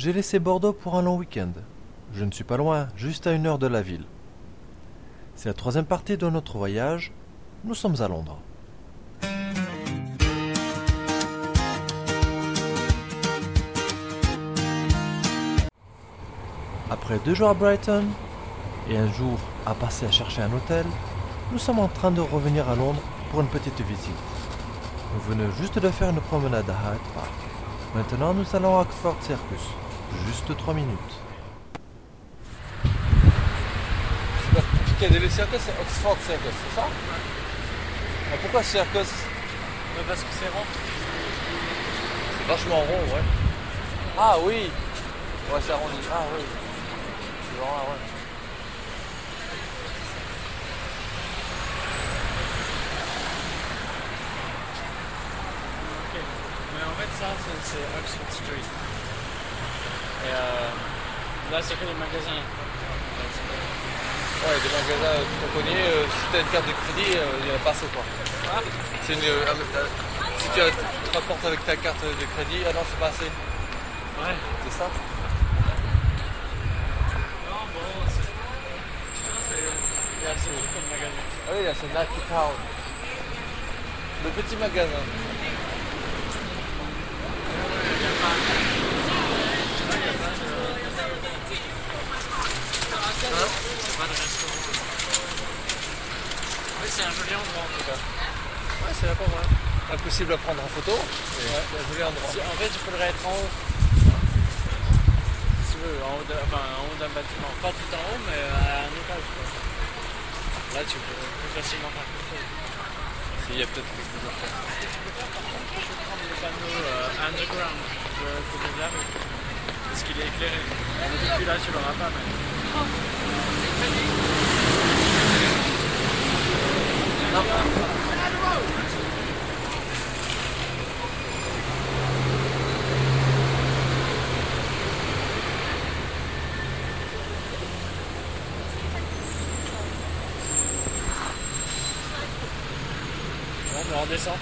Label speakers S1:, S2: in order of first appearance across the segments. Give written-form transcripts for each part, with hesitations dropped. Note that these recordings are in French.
S1: J'ai laissé Bordeaux pour un long week-end. Je ne suis pas loin, juste à 1 heure de la ville. C'est la 3e partie de notre voyage. Nous sommes à Londres. Après 2 jours à Brighton et un jour à passer à chercher un hôtel, nous sommes en train de revenir à Londres pour une petite visite. Nous venons juste de faire une promenade à Hyde Park. Maintenant, nous allons à Oxford Circus. Juste 3 minutes.
S2: Piccadilly Circus, c'est Oxford Circus, c'est ça? Ah, pourquoi Circus?
S3: Parce que c'est rond.
S2: C'est vachement rond, ouais. Ah oui. Ouais, c'est arrondi. Ah oui. C'est vraiment ouais.
S3: Ok. Mais en fait, ça, c'est Oxford Street. Et là, c'est que les magasins.
S2: Ouais, des magasins tout cogné. Si tu as une carte de crédit, il n'y en a pas assez, quoi.
S3: Ah.
S2: C'est une, si tu te rapportes avec ta carte de crédit, ah non, c'est pas assez.
S3: Ouais.
S2: C'est ça?
S3: Non, bon, c'est assez petit comme magasin.
S2: Ah oui, là, c'est Nike Town. Le petit magasin.
S3: C'est pas de restaurant. Oui, c'est un joli endroit en tout cas.
S2: Ouais, c'est là pas mal. Impossible à prendre en photo. Mais ouais, un joli endroit.
S3: En fait, il faudrait être en haut. Si tu veux, en haut d'un bâtiment. Pas tout en haut, mais à un étage. Quoi. Là, tu peux plus facilement faire quelque chose.
S2: Il y a peut-être quelque chose à faire.
S3: Tu peux prendre le panneau underground de côté de la rue. Parce qu'il est éclairé. Depuis là, tu l'auras pas, mais. Bon, mais on descend.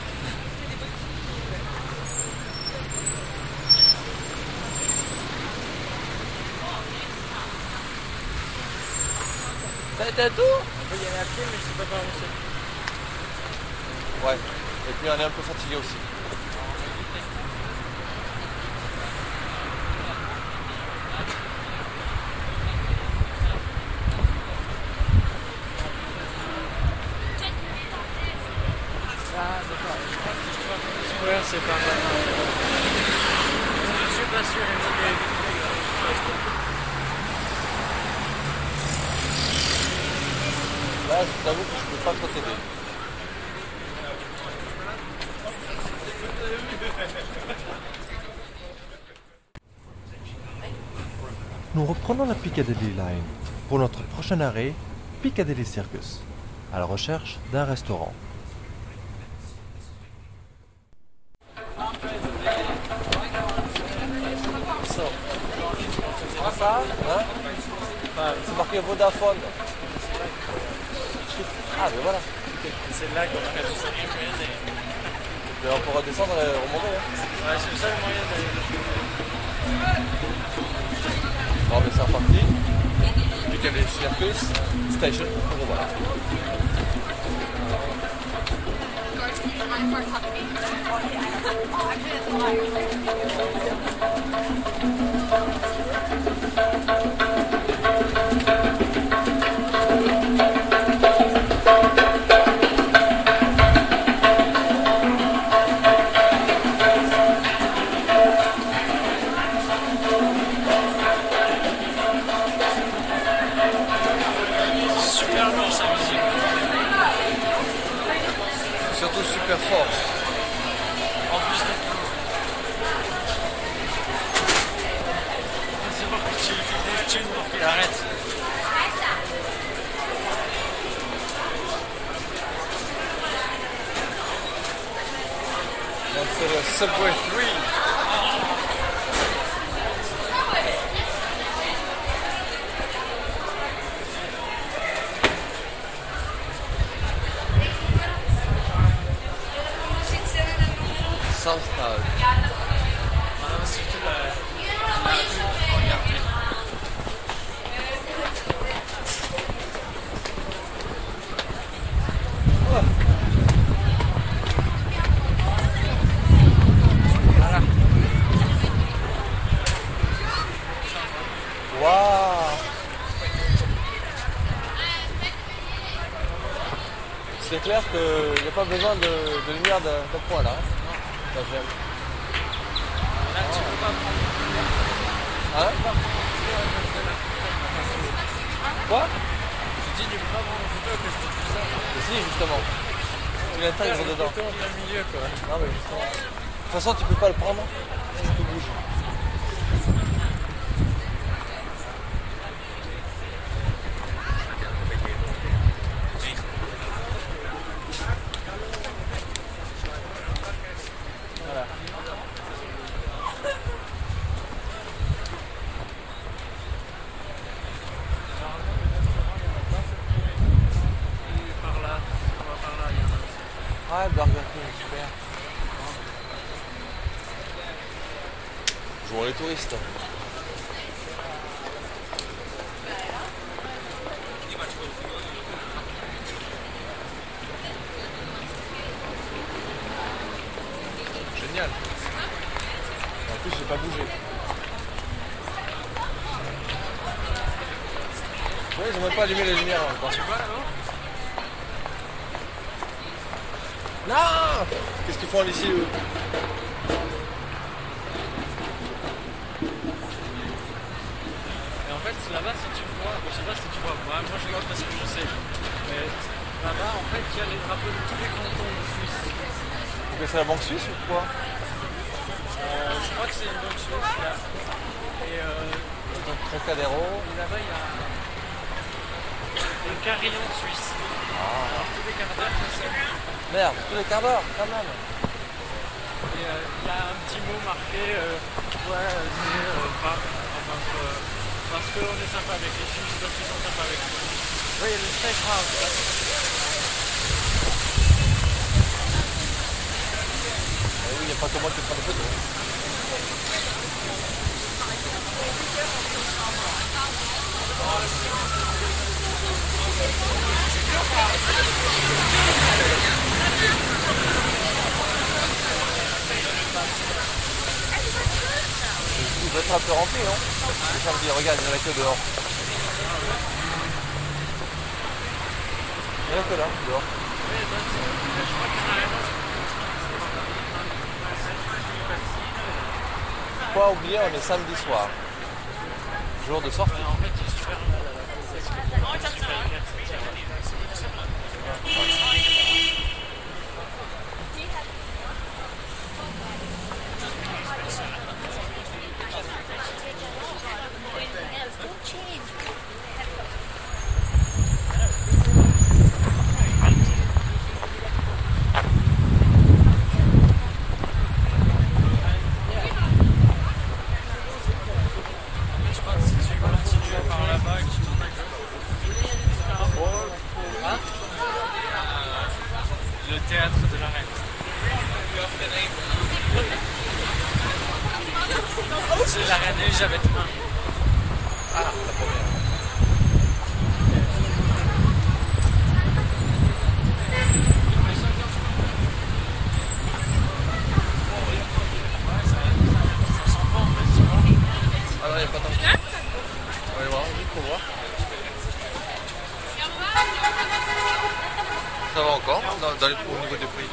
S2: T'as tout?
S3: On peut y aller à pied, mais je sais pas par où c'est.
S2: Ouais. Et puis on est un peu fatigué aussi.
S3: Ah, d'accord. Je crois que Square, c'est pas mal. Je suis pas sûr,
S2: Là, je t'avoue que je peux pas trop t'aider.
S1: Nous reprenons la Piccadilly Line pour notre prochain arrêt, Piccadilly Circus, à la recherche d'un restaurant.
S2: Ah ça, hein? C'est marqué Vodafone. Ah ben voilà.
S3: c'est là qu'on a fait ça.
S2: Mais on pourra descendre et remonter. Hein.
S3: Ouais, c'est le seul moyen d'aller.
S2: Bon mais c'est reparti. Piccadilly Circus Station. Voilà.
S3: Super lourd sa musique.
S2: Surtout super fort.
S3: En plus de c'est pour que tu fais des tunes pour qu'il arrête.
S2: Donc c'est le Subway 3. Southside.
S3: Ah, c'est que la
S2: Waouh. C'est clair qu'il n'y a pas besoin de lumière d'un point là. Ça, j'aime.
S3: Là, tu peux pas prendre.
S2: Hein? Quoi?
S3: Tu dis, tu peux pas prendre une photo que je te dis ça.
S2: Mais si, justement. Tu l'intègres dedans.
S3: Photo en plein milieu, quoi.
S2: Non, mais justement. De toute façon, tu peux pas le prendre si tu bouges. Voilà.
S3: Par là, on va par là, il y en a aussi.
S2: Ah, Burger King, super. Jouons les touristes. Génial. En plus, j'ai pas bougé. Oui, ils ont même pas allumé les lumières encore.
S3: Tu vois là-haut?
S2: Non! Qu'est-ce qu'ils font ici, eux?
S3: Et en fait, là-bas, si tu vois, je sais pas si tu vois, moi je vois parce que je sais. Mais là-bas, en fait, il y a les drapeaux de tous les cantons de Suisse.
S2: C'est la banque suisse ou quoi?
S3: Je crois que c'est une bonne chose là. Et
S2: Donc, Trocadéro.
S3: là-bas, il y a un carillon suisse. Alors, tous les quarts d'heure, ça sonne.
S2: Merde, tous les quarts d'heure, quand même.
S3: Et il y a un petit mot marqué, ouais, c'est pas. Enfin, parce qu'on est sympa avec les Suisses, donc ils sont sympas avec nous. Oui, il y a le steakhouse là.
S2: Eh oui, il n'y a pas que moi qui prends des photos. Il doit être un peu rempli, non? Le samedi, regarde, il n'y en a que dehors. Il n'y en a que là, dehors. Faut pas oublier, on est samedi soir. Jour de sortie.
S3: En fait, il se ferme le théâtre de la Reine. C'est la Reine Elisabeth I.
S2: Ah, la première. Ah non, il n'y a pas tant que ça. On va aller voir, juste pour voir. Ça va encore, au niveau des prix.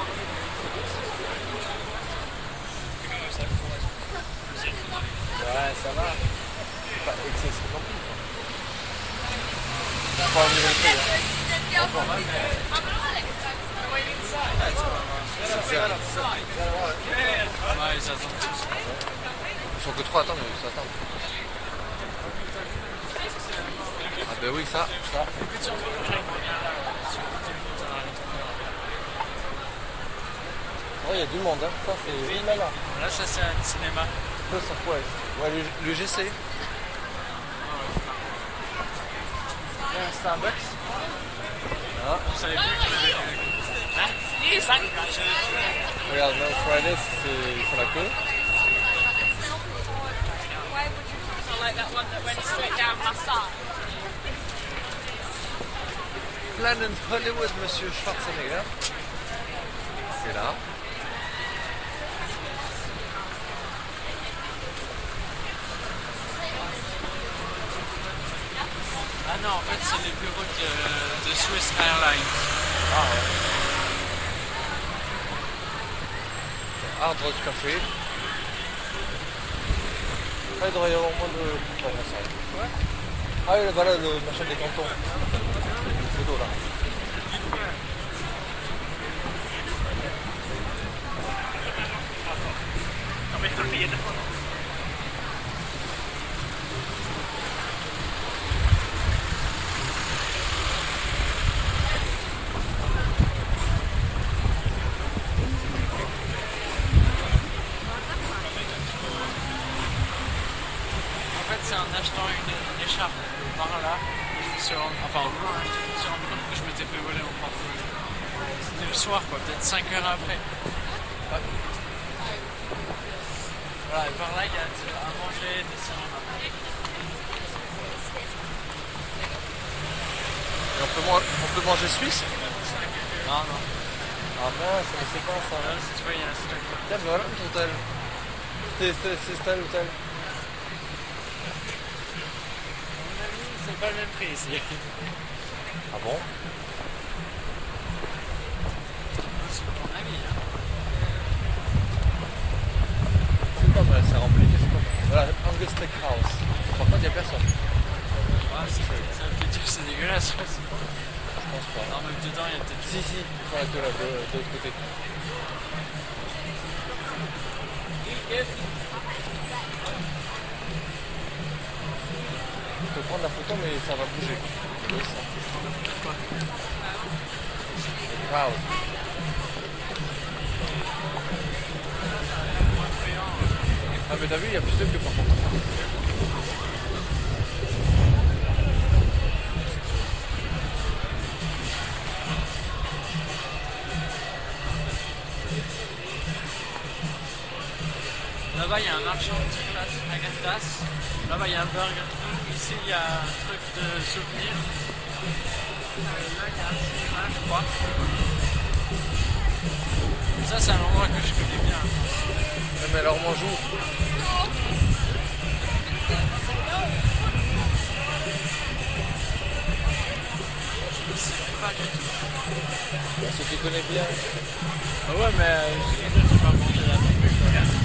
S2: Ouais, ça va. Pas excessif non plus. Pas au niveau des prix. Hein. Encore.
S3: Ouais, ils attendent tous.
S2: Ils sont que 3 à attendre, mais ils s'attendent. Ah ben oui, ça. Oh, il y a du monde, hein. Ça c'est... Oui, là.
S3: Là, ça c'est un cinéma.
S2: Ça, ouais. Ouais, le GC.
S3: Il y a un Starbucks.
S2: Ah.
S3: Vous savez plus qu'il y avait... Hein?
S2: Regarde, No Friday, ils font la queue. Planet Hollywood, Monsieur Schwarzenegger. C'est là.
S3: non, en fait, c'est les bureaux de Swiss Airlines.
S2: Ah ouais. Hard Rock Café. Ah, il devrait y avoir moins de... Oh, non, ça arrive.
S3: Ouais.
S2: Ah oui, voilà le machin des cantons. Le photo là.
S3: En fait, c'est en achetant une écharpe par là, je me suis rendu, enfin, je me suis rendu compte que je m'étais fait voler mon portefeuille. C'était le soir, quoi, peut-être 5 heures après. Voilà, et par là, il y a à manger, des cinémas.
S2: Et on peut manger suisse?
S3: Non, non.
S2: Ah mince, mais c'est pas ça.
S3: Là, tu vois, il y a un stock.
S2: Tiens, mais voilà notre hôtel. C'est ça l'hôtel.
S3: C'est pas le même prix ici.
S2: Ah bon?
S3: C'est mon ami, hein.
S2: C'est pas mal, c'est rempli, c'est pas mal. Voilà, Angus Steakhouse. Par contre, il n'y a personne.
S3: Ah, ça veut dire que c'est dégueulasse.
S2: Je pense pas.
S3: Non, mais dedans, il y a peut-être...
S2: Si, si, il faut la queue là, de l'autre côté. Je peux prendre la photo, mais ça va bouger. Oui, ça. Wow. Ah, mais t'as vu, il y a plus de que par contre.
S3: Là-bas, il y a un marchand de glace à Gandas. Là-bas, il y a un Burger King. Ici, il y a un truc de souvenirs. Là, il y a un cinéma, je crois. Et ça, c'est un endroit que je connais bien.
S2: Ouais, mais alors, on mange où?
S3: Je ne sais pas du tout.
S2: Bah, ceux qui connaissent bien.
S3: Ah ouais, mais je ne vais pas manger là non plus.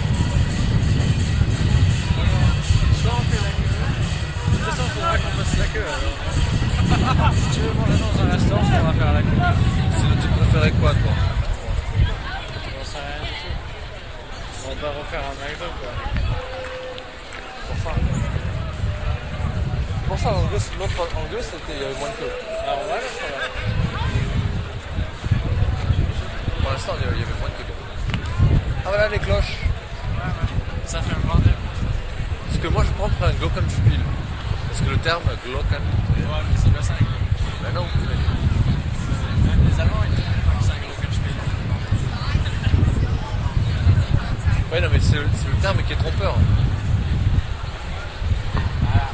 S3: Soit on fait la queue. De toute façon, il faudra qu'on fasse la queue alors. Si tu veux manger dans un restaurant, on va faire la queue.
S2: Sinon, tu préférais quoi, toi?
S3: J'en sais rien du tout. On va pas refaire un McDo quoi.
S2: Pour ça. Pour ça, l'autre Angus, il y avait moins de queue.
S3: Alors on va le faire là.
S2: Pour l'instant, il y avait moins de queue. Ah voilà les cloches.
S3: Ça fait un bordel.
S2: Parce que moi je prends pour un Glockenspiel. Parce que le terme Glocken.
S3: Ouais, mais c'est pas ça.
S2: Ben non.
S3: Même les Allemands ils disent pas que c'est un Glockenspiel.
S2: Ouais, non, mais c'est le terme qui est trompeur.
S3: Voilà.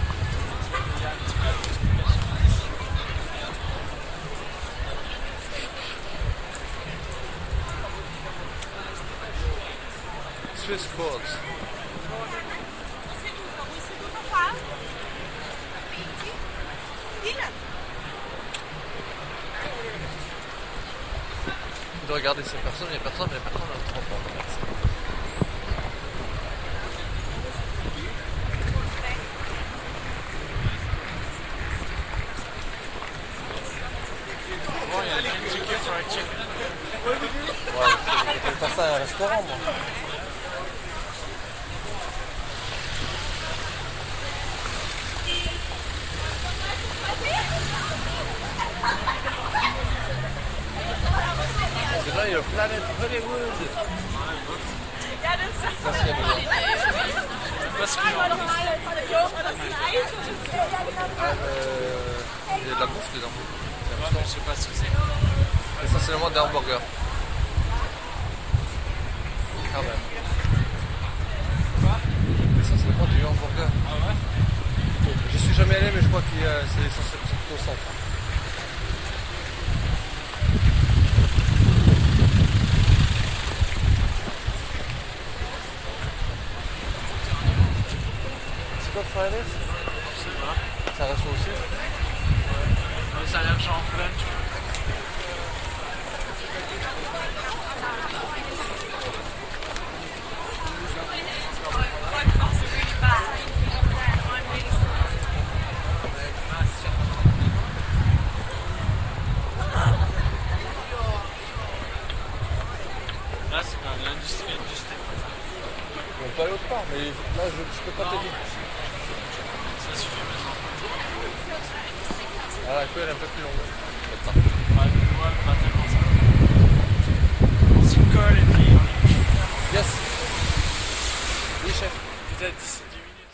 S2: Swiss Courts. De regarder ces personnes, il n'y a personne, mais personne n'a trop peur.
S3: Bon, il y a un Kentucky Fried Chicken.
S2: Ouais, je vais faire ça à un restaurant, moi. C'est là, il y a le Planet Hollywood. Ça, c'est bien.
S3: Parce que
S2: Il y a de la bouffe dedans.
S3: ouais, mais je sais pas ce que c'est.
S2: Essentiellement des hamburgers. Quand même. Essentiellement du hamburger.
S3: Ah ouais?
S2: Je suis jamais allé, mais je crois que c'est plutôt ça. C'est quoi Fridays?
S3: Je sais pas.
S2: Ça reste aussi.
S3: Mais ça a l'air genre lunch. Là, c'est dans l'industrie du steak.
S2: On peut aller autre part, mais là, je peux pas t'aider.
S3: Ça suffit maintenant.
S2: Ah, la queue, elle est un peu plus longue.
S3: Ouais, pas tellement ça. On s'y colle et puis on est...
S2: Yes. Oui, chef.
S3: Peut-être d'ici 10 minutes.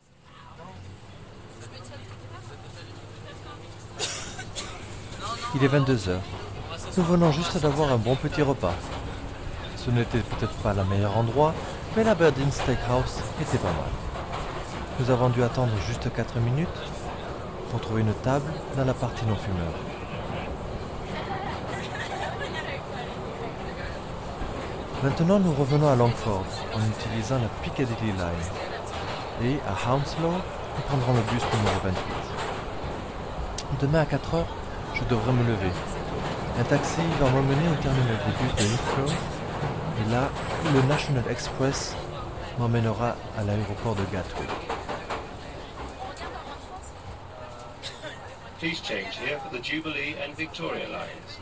S1: Il est 22h. Nous venons juste d'avoir un bon petit repas. Ce n'était peut-être pas le meilleur endroit, mais la Aberdeen Steakhouse était pas mal. Nous avons dû attendre juste 4 minutes pour trouver une table dans la partie non-fumeur. Maintenant, nous revenons à Longford en utilisant la Piccadilly Line. Et à Hounslow, nous prendrons le bus numéro 28. Demain à 4h, je devrais me lever. Un taxi va m'emmener au terminal des bus de Heathrow. Et là, le National Express m'emmènera à l'aéroport de Gatwick.
S4: Please change here for the Jubilee and Victoria lines.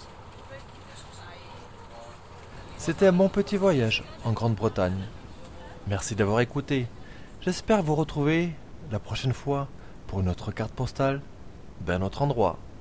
S1: C'était un bon petit voyage en Grande-Bretagne. Merci d'avoir écouté. J'espère vous retrouver la prochaine fois pour une autre carte postale d'un autre endroit.